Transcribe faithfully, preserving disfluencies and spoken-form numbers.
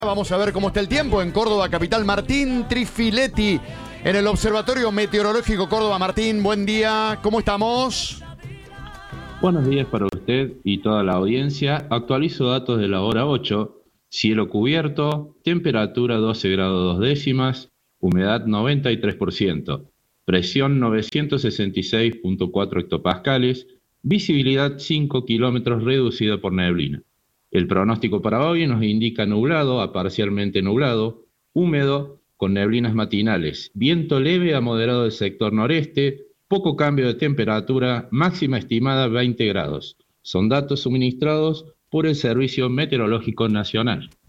Vamos a ver cómo está el tiempo en Córdoba capital. Martín Trifiletti en el Observatorio Meteorológico Córdoba. Martín, buen día, ¿cómo estamos? Buenos días para usted y toda la audiencia. Actualizo datos de la hora ocho. Cielo cubierto, temperatura doce grados dos décimas, humedad noventa y tres por ciento, presión novecientos sesenta y seis punto cuatro hectopascales, visibilidad cinco kilómetros reducida por neblina. El pronóstico para hoy nos indica nublado a parcialmente nublado, húmedo, con neblinas matinales, viento leve a moderado del sector noreste, poco cambio de temperatura, máxima estimada veinte grados. Son datos suministrados por el Servicio Meteorológico Nacional.